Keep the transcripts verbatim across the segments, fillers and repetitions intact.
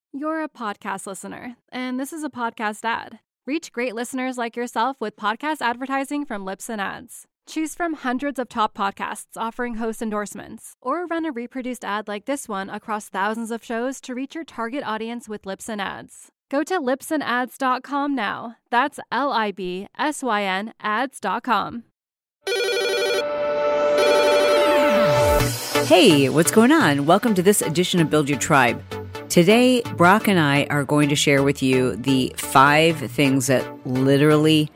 You're a podcast listener, and this is a podcast ad. Reach great listeners like yourself with podcast advertising from Libsyn Ads. Choose from hundreds of top podcasts offering host endorsements, or run a reproduced ad like this one across thousands of shows to reach your target audience with Libsyn Ads. Go to libsyn ads dot com now. That's L I B S Y N ads dot com. Hey, what's going on? Welcome to this edition of Build Your Tribe. Today, Brock and I are going to share with you the five things that literally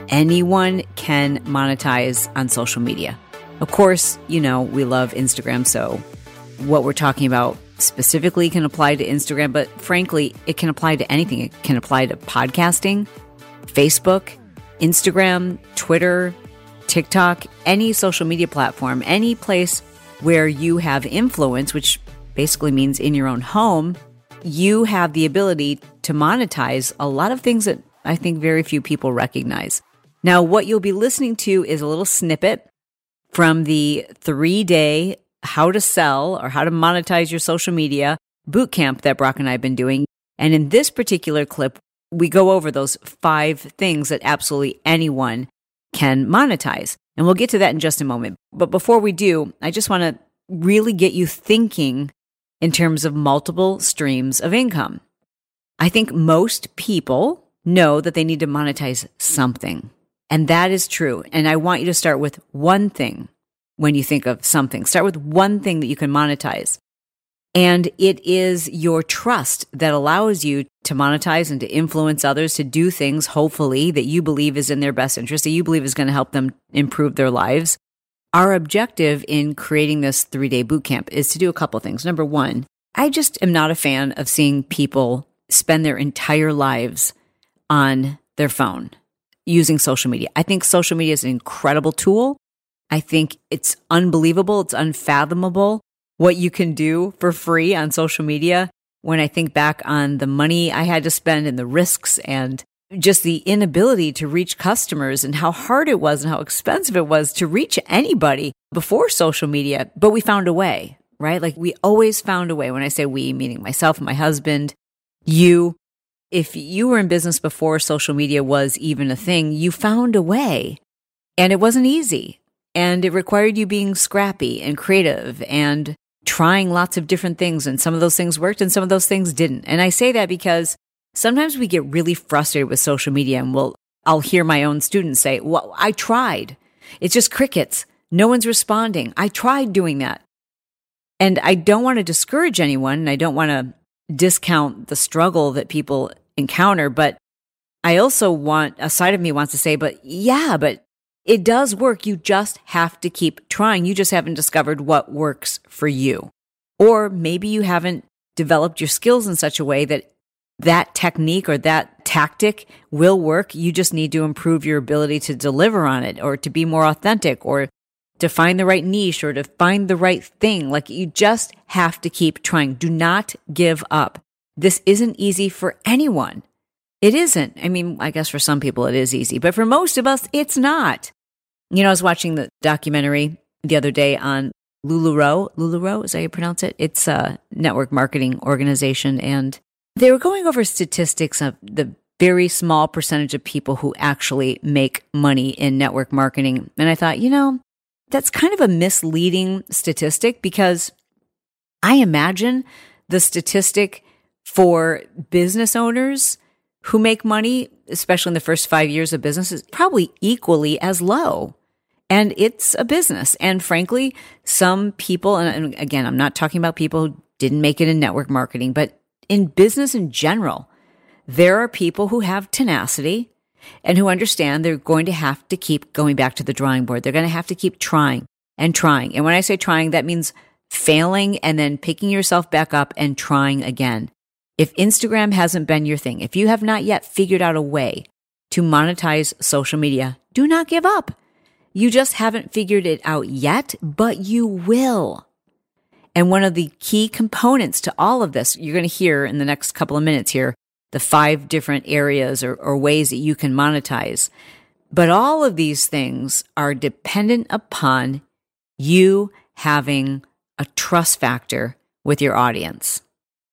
anyone can monetize on social media. Of course, you know, we love Instagram, so what we're talking about specifically can apply to Instagram, but frankly, it can apply to anything. It can apply to podcasting, Facebook, Instagram, Twitter, TikTok, any social media platform, any place where you have influence, which basically means in your own home, you have the ability to monetize a lot of things that I think very few people recognize. Now, what you'll be listening to is a little snippet from the three-day How to Sell or How to Monetize Your Social Media bootcamp that Brock and I have been doing. And in this particular clip, we go over those five things that absolutely anyone can monetize. And we'll get to that in just a moment. But before we do, I just want to really get you thinking in terms of multiple streams of income. I think most people know that they need to monetize something. And that is true. And I want you to start with one thing when you think of something. Start with one thing that you can monetize. And it is your trust that allows you to monetize and to influence others to do things, hopefully, that you believe is in their best interest, that you believe is going to help them improve their lives. Our objective in creating this three-day bootcamp is to do a couple things. Number one, I just am not a fan of seeing people spend their entire lives on their phone using social media. I think social media is an incredible tool. I think it's unbelievable. It's unfathomable what you can do for free on social media. When I think back on the money I had to spend and the risks and just the inability to reach customers and how hard it was and how expensive it was to reach anybody before social media. But we found a way, right? Like we always found a way. When I say we, meaning myself and my husband, you, if you were in business before social media was even a thing, you found a way. And it wasn't easy. And it required you being scrappy and creative and trying lots of different things. And some of those things worked and some of those things didn't. And I say that because sometimes we get really frustrated with social media and we'll, I'll hear my own students say, well, I tried. It's just crickets. No one's responding. I tried doing that. And I don't want to discourage anyone. And I don't want to discount the struggle that people encounter. But I also want, a side of me wants to say, but yeah, but it does work. You just have to keep trying. You just haven't discovered what works for you. Or maybe you haven't developed your skills in such a way that that technique or that tactic will work. You just need to improve your ability to deliver on it or to be more authentic or to find the right niche or to find the right thing. Like you just have to keep trying. Do not give up. This isn't easy for anyone. It isn't. I mean, I guess for some people it is easy, but for most of us, it's not. You know, I was watching the documentary the other day on LuLaRoe. LuLaRoe, is that how you pronounce it? It's a network marketing organization. And they were going over statistics of the very small percentage of people who actually make money in network marketing. And I thought, you know, that's kind of a misleading statistic because I imagine the statistic for business owners who make money, especially in the first five years of business, is probably equally as low. And it's a business. And frankly, some people, and again, I'm not talking about people who didn't make it in network marketing, but in business in general, there are people who have tenacity and who understand they're going to have to keep going back to the drawing board. They're going to have to keep trying and trying. And when I say trying, that means failing and then picking yourself back up and trying again. If Instagram hasn't been your thing, if you have not yet figured out a way to monetize social media, do not give up. You just haven't figured it out yet, but you will. And one of the key components to all of this, you're going to hear in the next couple of minutes here, the five different areas or, or ways that you can monetize. But all of these things are dependent upon you having a trust factor with your audience.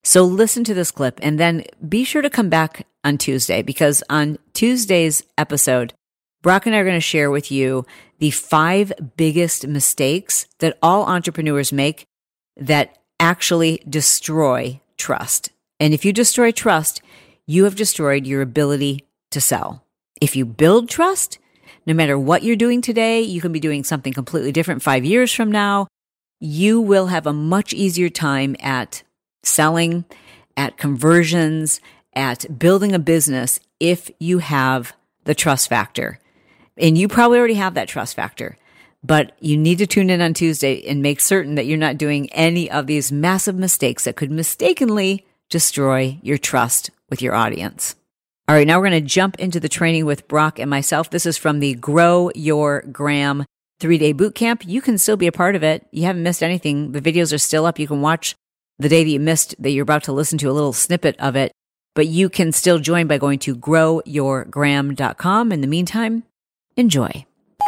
So listen to this clip and then be sure to come back on Tuesday, because on Tuesday's episode, Brock and I are going to share with you the five biggest mistakes that all entrepreneurs make that actually destroy trust. And if you destroy trust, you have destroyed your ability to sell. If you build trust, no matter what you're doing today, you can be doing something completely different five years from now. You will have a much easier time at selling, at conversions, at building a business if you have the trust factor. And you probably already have that trust factor, but you need to tune in on Tuesday and make certain that you're not doing any of these massive mistakes that could mistakenly destroy your trust with your audience. All right, now we're going to jump into the training with Brock and myself. This is from the Grow Your Gram three-day boot camp. You can still be a part of it. You haven't missed anything. The videos are still up. You can watch the day that you missed, that you're about to listen to a little snippet of it, but you can still join by going to grow your gram dot com. In the meantime, enjoy.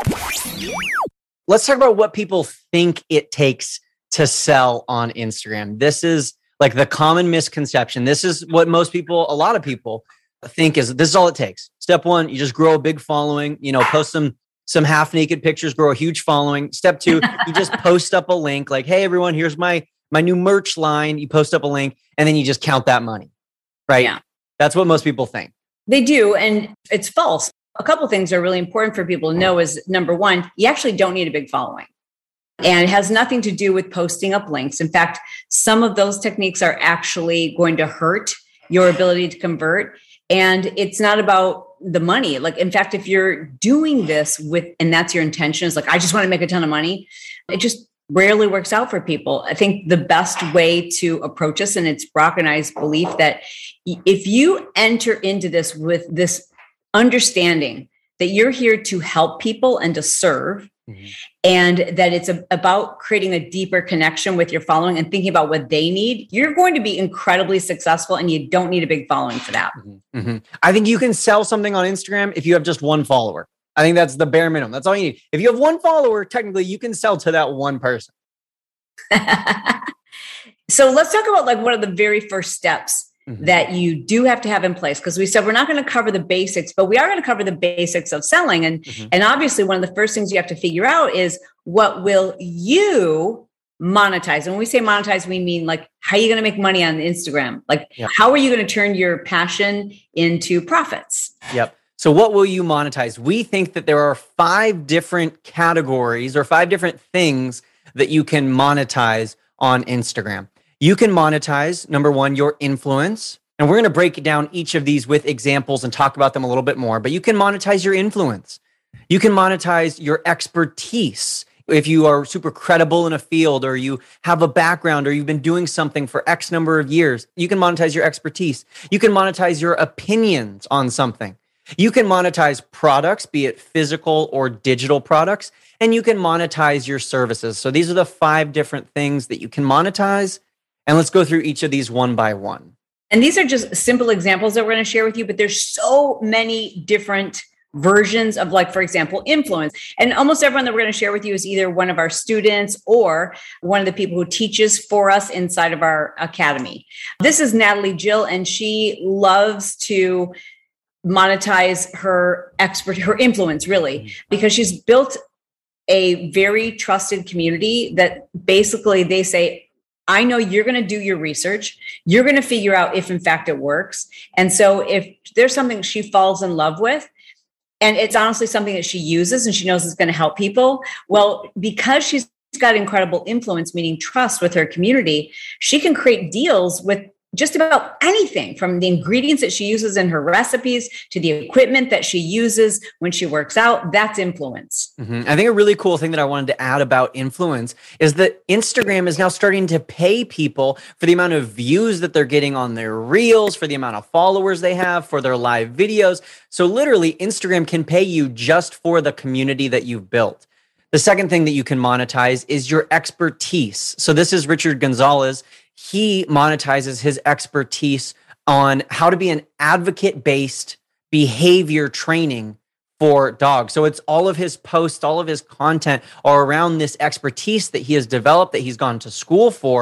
Let's talk about what people think it takes to sell on Instagram. This is like the common misconception. This is what most people, a lot of people think is this is all it takes. Step one, you just grow a big following, you know, post some some half naked pictures, grow a huge following. Step two, you just post up a link like, hey, everyone, here's my my new merch line. You post up a link and then you just count that money, right? Yeah. That's what most people think. They do. And it's false. A couple of things are really important for people to know is number one, you actually don't need a big following. And it has nothing to do with posting up links. In fact, some of those techniques are actually going to hurt your ability to convert. And it's not about the money. Like, in fact, if you're doing this with, and that's your intention is like, I just want to make a ton of money, it just rarely works out for people. I think the best way to approach this, and it's Brock and I's belief that if you enter into this with this understanding that you're here to help people and to serve, mm-hmm. and that it's a, about creating a deeper connection with your following and thinking about what they need, you're going to be incredibly successful, and you don't need a big following for that. Mm-hmm. Mm-hmm. I think you can sell something on Instagram if you have just one follower. I think that's the bare minimum. That's all you need. If you have one follower, technically you can sell to that one person. So let's talk about like one of the very first steps mm-hmm. that you do have to have in place. Because we said we're not going to cover the basics, but we are going to cover the basics of selling. And, mm-hmm. and obviously one of the first things you have to figure out is what will you monetize? And when we say monetize, we mean like, how are you going to make money on Instagram? Like, yeah. how are you going to turn your passion into profits? Yep. So what will you monetize? We think that there are five different categories or five different things that you can monetize on Instagram. You can monetize, number one, your influence. And we're going to break down each of these with examples and talk about them a little bit more. But you can monetize your influence. You can monetize your expertise. If you are super credible in a field, or you have a background, or you've been doing something for X number of years, you can monetize your expertise. You can monetize your opinions on something. You can monetize products, be it physical or digital products, and you can monetize your services. So these are the five different things that you can monetize. And let's go through each of these one by one. And these are just simple examples that we're going to share with you, but there's so many different versions of, like, for example, influence. And almost everyone that we're going to share with you is either one of our students or one of the people who teaches for us inside of our academy. This is Natalie Jill, and she loves to monetize her expert, her influence, really, because she's built a very trusted community that basically they say, I know you're going to do your research. You're going to figure out if in fact it works. And so if there's something she falls in love with, and it's honestly something that she uses and she knows is going to help people, well, because she's got incredible influence, meaning trust with her community, she can create deals with just about anything, from the ingredients that she uses in her recipes to the equipment that she uses when she works out. That's influence. Mm-hmm. I think a really cool thing that I wanted to add about influence is that Instagram is now starting to pay people for the amount of views that they're getting on their reels, for the amount of followers they have, for their live videos. So literally, Instagram can pay you just for the community that you've built. The second thing that you can monetize is your expertise. So this is Richard Gonzalez. He monetizes his expertise on how to be an advocate-based behavior training for dogs. So it's all of his posts, all of his content are around this expertise that he has developed, that he's gone to school for,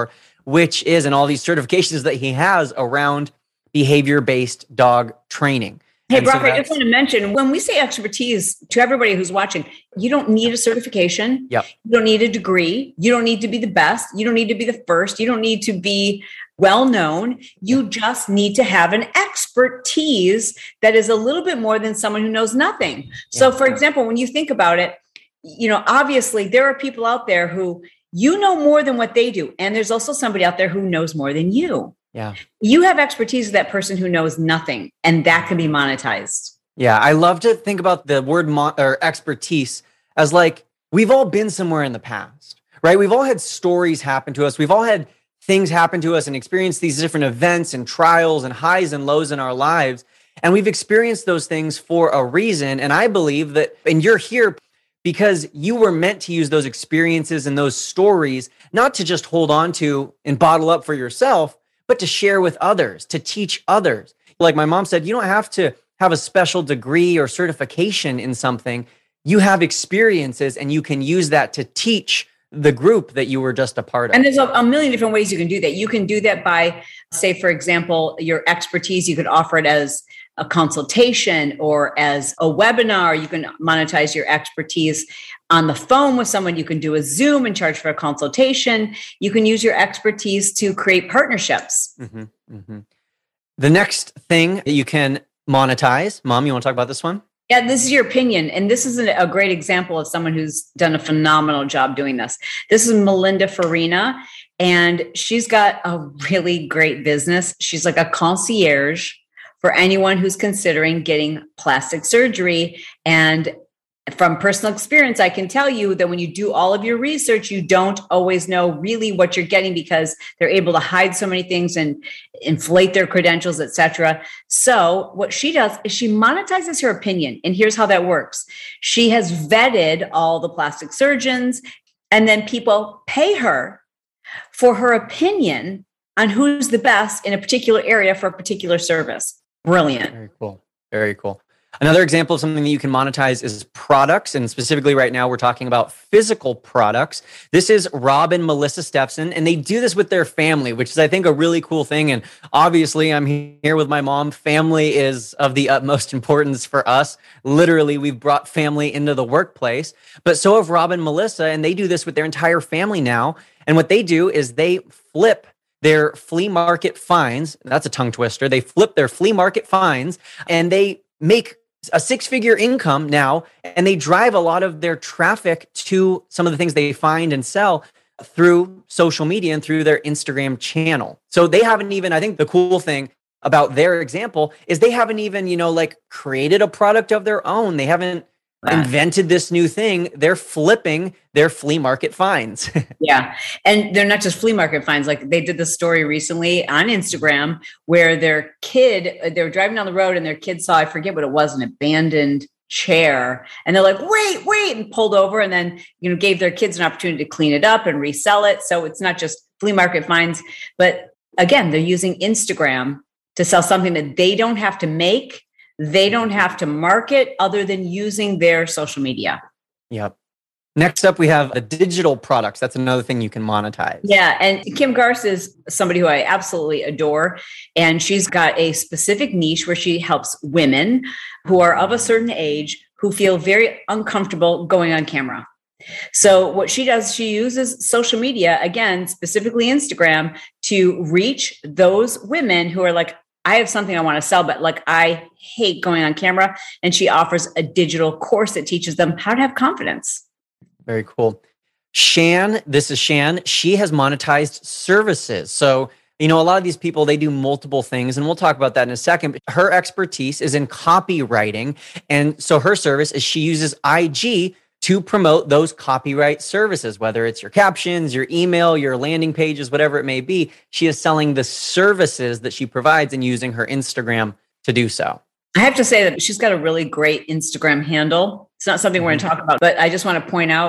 which is, and all these certifications that he has around behavior-based dog training. Hey, And so Brock, I that's- just want to mention, when we say expertise to everybody who's watching, you don't need a certification. Yep. You don't need a degree. You don't need to be the best. You don't need to be the first. You don't need to be well-known. You just need to have an expertise that is a little bit more than someone who knows nothing. So, for example, when you think about it, you know, obviously there are people out there who you know more than what they do. And there's also somebody out there who knows more than you. Yeah. You have expertise of that person who knows nothing, and that can be monetized. Yeah. I love to think about the word mo- or expertise as like, we've all been somewhere in the past, right? We've all had stories happen to us. We've all had things happen to us and experienced these different events and trials and highs and lows in our lives. And we've experienced those things for a reason. And I believe that, and you're here because you were meant to use those experiences and those stories, not to just hold on to and bottle up for yourself, but to share with others, to teach others. Like my mom said, you don't have to have a special degree or certification in something. You have experiences and you can use that to teach the group that you were just a part of. And there's a, a million different ways you can do that. You can do that by, say, for example, your expertise. You could offer it as a consultation or as a webinar. You can monetize your expertise on the phone with someone. You can do a Zoom and charge for a consultation. You can use your expertise to create partnerships. Mm-hmm, mm-hmm. The next thing that you can monetize, Mom, you want to talk about this one? Yeah, this is your opinion. And this is a great example of someone who's done a phenomenal job doing this. This is Melinda Farina, and she's got a really great business. She's like a concierge for anyone who's considering getting plastic surgery. And from personal experience, I can tell you that when you do all of your research, you don't always know really what you're getting because they're able to hide so many things and inflate their credentials, et cetera. So what she does is she monetizes her opinion. And here's how that works. She has vetted all the plastic surgeons, and then people pay her for her opinion on who's the best in a particular area for a particular service. Brilliant. Very cool. Very cool. Another example of something that you can monetize is products. And specifically right now, we're talking about physical products. This is Rob and Melissa Stepson, and they do this with their family, which is, I think, a really cool thing. And obviously, I'm here with my mom. Family is of the utmost importance for us. Literally, we've brought family into the workplace, but so have Rob and Melissa, and they do this with their entire family now. And what they do is they flip their flea market finds. That's a tongue twister. They flip their flea market finds and they make a six-figure income now, and they drive a lot of their traffic to some of the things they find and sell through social media and through their Instagram channel. So they haven't even, I think the cool thing about their example is they haven't even, you know, like created a product of their own. They haven't Right. invented this new thing. They're flipping their flea market finds. Yeah. And they're not just flea market finds. Like they did the story recently on Instagram where their kid, they were driving down the road and their kid saw, I forget what it was, an abandoned chair. And they're like, wait, wait, and pulled over and then, you know, gave their kids an opportunity to clean it up and resell it. So it's not just flea market finds, but again, they're using Instagram to sell something that they don't have to make. They don't have to market other than using their social media. Yep. Next up, we have the digital products. That's another thing you can monetize. Yeah. And Kim Garst is somebody who I absolutely adore. And she's got a specific niche where she helps women who are of a certain age who feel very uncomfortable going on camera. So what she does, she uses social media, again, specifically Instagram, to reach those women who are like, I have something I want to sell, but like I hate going on camera. And she offers a digital course that teaches them how to have confidence. Very cool. Shan, this is Shan. She has monetized services. So, you know, a lot of these people, they do multiple things, and we'll talk about that in a second. But her expertise is in copywriting. And so her service is she uses I G to promote those copyright services, whether it's your captions, your email, your landing pages, whatever it may be. She is selling the services that she provides and using her Instagram to do so. I have to say that she's got a really great Instagram handle. It's not something we're going to talk about, but I just want to point out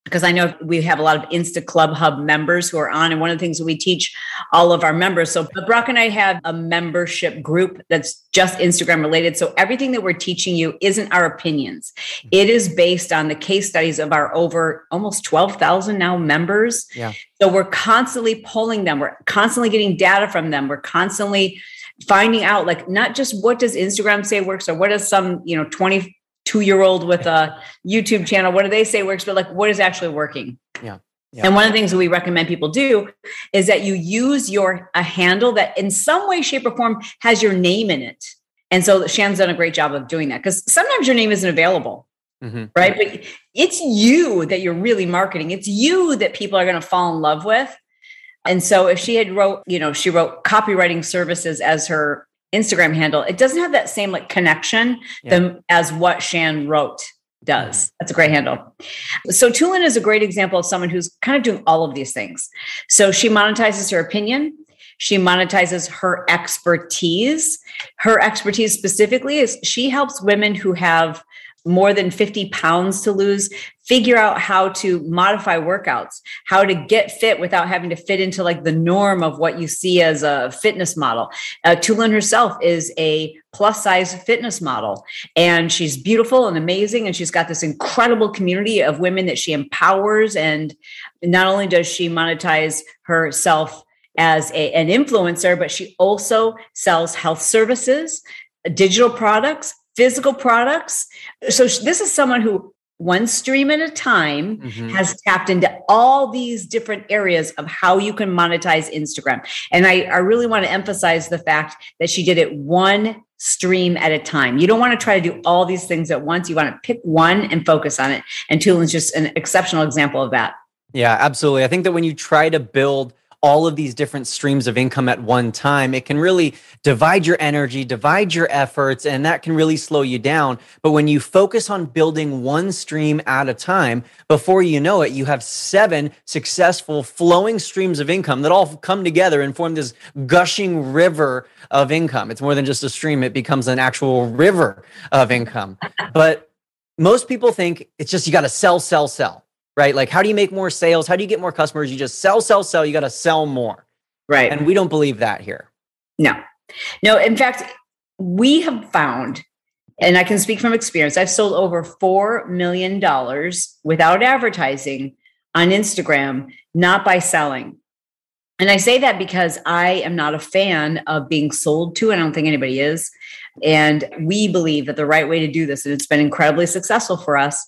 because I know we have a lot of Insta Club Hub members who are on. And one of the things that we teach all of our members. So Brock and I have a membership group that's just Instagram related. So everything that we're teaching you isn't our opinions. It is based on the case studies of our over almost twelve thousand now members. Yeah. So we're constantly pulling them. We're constantly getting data from them. We're constantly finding out, like, not just what does Instagram say works, or what does some, you know, twenty two-year-old with a YouTube channel, what do they say works, but like, what is actually working? Yeah. Yeah. And one of the things that we recommend people do is that you use your a handle that in some way, shape, or form has your name in it. And so Shan's done a great job of doing that, because sometimes your name isn't available, mm-hmm. right? But it's you that you're really marketing. It's you that people are going to fall in love with. And so if she had wrote, you know, she wrote copywriting services as her Instagram handle, it doesn't have that same like connection yeah. than, as what Shan wrote does. Mm-hmm. That's a great handle. So Tulin is a great example of someone who's kind of doing all of these things. So she monetizes her opinion. She monetizes her expertise. Her expertise specifically is she helps women who have more than fifty pounds to lose figure out how to modify workouts, how to get fit without having to fit into like the norm of what you see as a fitness model. Uh, Tulin herself is a plus size fitness model, and she's beautiful and amazing. And she's got this incredible community of women that she empowers. And not only does she monetize herself as a, an influencer, but she also sells health services, digital products, physical products. So this is someone who, one stream at a time, mm-hmm. has tapped into all these different areas of how you can monetize Instagram. And I, I really want to emphasize the fact that she did it one stream at a time. You don't want to try to do all these things at once. You want to pick one and focus on it. And Tulin's just an exceptional example of that. Yeah, absolutely. I think that when you try to build all of these different streams of income at one time, it can really divide your energy, divide your efforts, and that can really slow you down. But when you focus on building one stream at a time, before you know it, you have seven successful flowing streams of income that all come together and form this gushing river of income. It's more than just a stream. It becomes an actual river of income. But most people think it's just, you got to sell, sell, sell. Right? Like, how do you make more sales? How do you get more customers? You just sell, sell, sell. You got to sell more. Right. And we don't believe that here. No, no. In fact, we have found, and I can speak from experience, I've sold over four million dollars without advertising on Instagram, not by selling. And I say that because I am not a fan of being sold to, and I don't think anybody is. And we believe that the right way to do this, and it's been incredibly successful for us,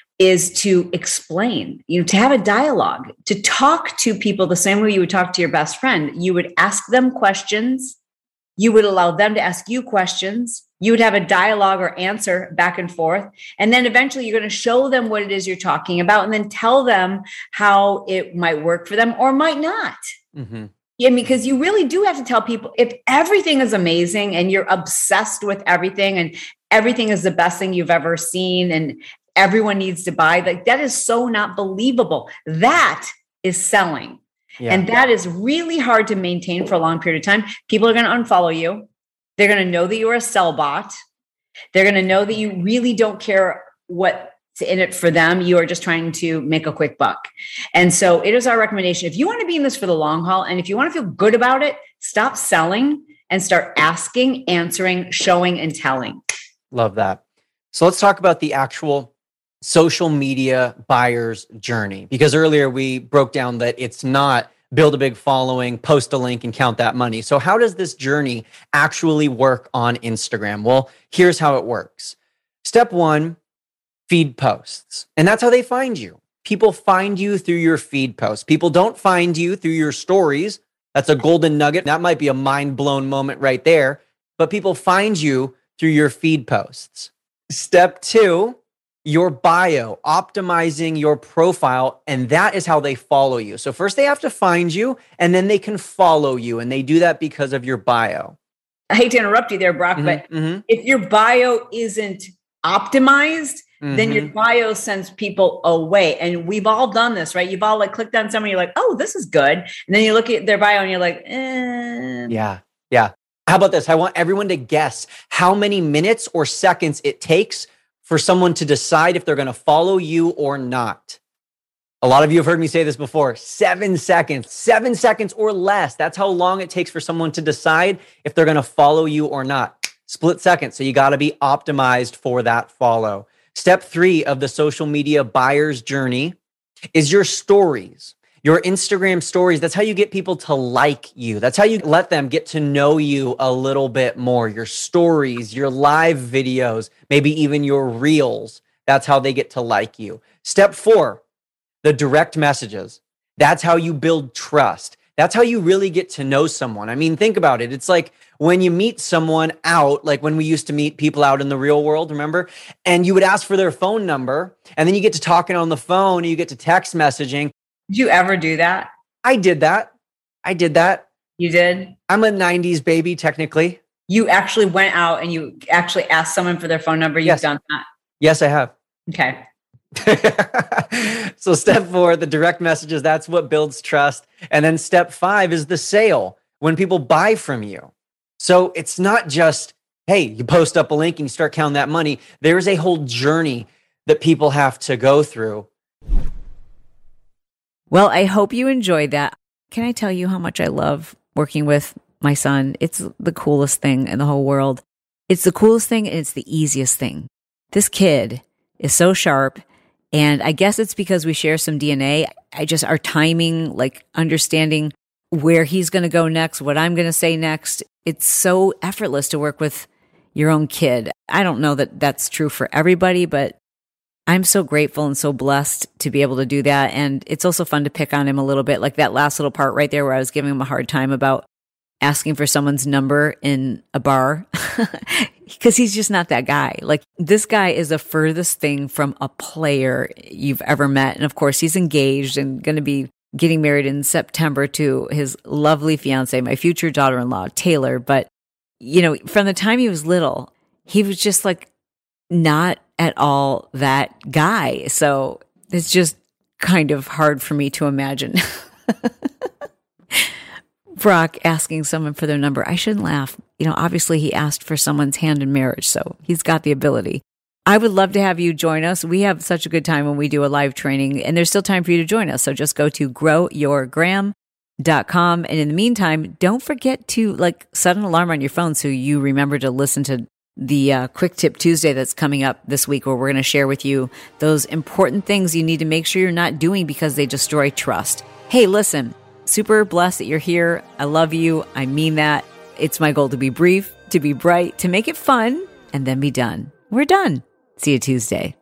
is to explain, you know, to have a dialogue, to talk to people the same way you would talk to your best friend. You would ask them questions. You would allow them to ask you questions. You would have a dialogue or answer back and forth. And then eventually you're going to show them what it is you're talking about, and then tell them how it might work for them or might not. Mm-hmm. Yeah, because you really do have to tell people, if everything is amazing and you're obsessed with everything and everything is the best thing you've ever seen and everyone needs to buy, like, that is so not believable. That is selling. Yeah. And that is really hard to maintain for a long period of time. People are going to unfollow you. They're going to know that you're a sell bot. They're going to know that you really don't care what's in it for them. You are just trying to make a quick buck. And so it is our recommendation. If you want to be in this for the long haul, and if you want to feel good about it, stop selling and start asking, answering, showing, and telling. Love that. So let's talk about the actual social media buyer's journey, because earlier we broke down that it's not build a big following, post a link, and count that money. So how does this journey actually work on Instagram? Well, here's how it works. Step one, feed posts. And that's how they find you. People find you through your feed posts. People don't find you through your stories. That's a golden nugget. That might be a mind-blown moment right there. But people find you through your feed posts. Step two, your bio, optimizing your profile, and that is how they follow you. So first they have to find you, and then they can follow you, and they do that because of your bio. I hate to interrupt you there, Brock, mm-hmm, but mm-hmm. if your bio isn't optimized, mm-hmm. then your bio sends people away. And we've all done this, right? You've all like clicked on someone, you're like, oh, this is good. And then you look at their bio and you're like, eh. Yeah, yeah. How about this? I want everyone to guess how many minutes or seconds it takes for someone to decide if they're going to follow you or not. A lot of you have heard me say this before, seven seconds, seven seconds or less. That's how long it takes for someone to decide if they're going to follow you or not. Split second. So you got to be optimized for that follow. Step three of the social media buyer's journey is your stories, your Instagram stories. That's how you get people to like you. That's how you let them get to know you a little bit more. Your stories, your live videos, maybe even your reels. That's how they get to like you. Step four, the direct messages. That's how you build trust. That's how you really get to know someone. I mean, think about it. It's like when you meet someone out, like when we used to meet people out in the real world, remember? And you would ask for their phone number, and then you get to talking on the phone, and you get to text messaging. Did you ever do that? I did that. I did that. You did? I'm a nineties baby, technically. You actually went out and you actually asked someone for their phone number? You've Yes. done that? Yes, I have. Okay. So step four, the direct messages, that's what builds trust. And then step five is the sale, when people buy from you. So it's not just, hey, you post up a link and you start counting that money. There's a whole journey that people have to go through. Well, I hope you enjoyed that. Can I tell you how much I love working with my son? It's the coolest thing in the whole world. It's the coolest thing and it's the easiest thing. This kid is so sharp. And I guess it's because we share some D N A. I just, our timing, like understanding where he's going to go next, what I'm going to say next. It's so effortless to work with your own kid. I don't know that that's true for everybody, but I'm so grateful and so blessed to be able to do that. And it's also fun to pick on him a little bit, like that last little part right there where I was giving him a hard time about asking for someone's number in a bar because he's just not that guy. Like this guy is the furthest thing from a player you've ever met. And of course, he's engaged and going to be getting married in September to his lovely fiance, my future daughter-in-law, Taylor. But, you know, from the time he was little, he was just like not at all that guy. So it's just kind of hard for me to imagine Brock asking someone for their number. I shouldn't laugh. You know, obviously he asked for someone's hand in marriage, so he's got the ability. I would love to have you join us. We have such a good time when we do a live training, and there's still time for you to join us. So just go to grow your gram dot com. And in the meantime, don't forget to like set an alarm on your phone so you remember to listen to the uh, Quick Tip Tuesday that's coming up this week, where we're going to share with you those important things you need to make sure you're not doing because they destroy trust. Hey, listen, super blessed that you're here. I love you. I mean that. It's my goal to be brief, to be bright, to make it fun, and then be done. We're done. See you Tuesday.